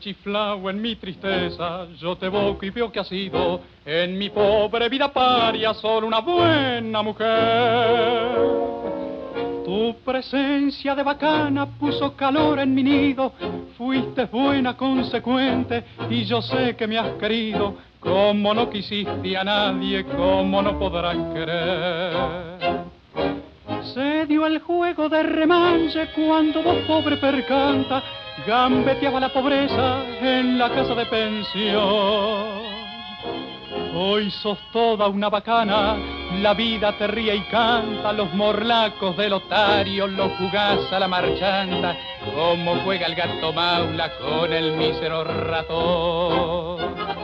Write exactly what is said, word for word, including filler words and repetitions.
chiflao en mi tristeza, yo te evoco y veo que has sido en mi pobre vida paria solo una buena mujer. Tu presencia de bacana puso calor en mi nido, fuiste buena, consecuente, y yo sé que me has querido, como no quisiste a nadie, como no podrás querer. Se dio el juego de remanche cuando vos, pobre percanta, gambeteaba la pobreza en la casa de pensión. Hoy sos toda una bacana, la vida te ríe y canta, los morlacos del otario los jugás a la marchanta, como juega el gato maula con el mísero ratón.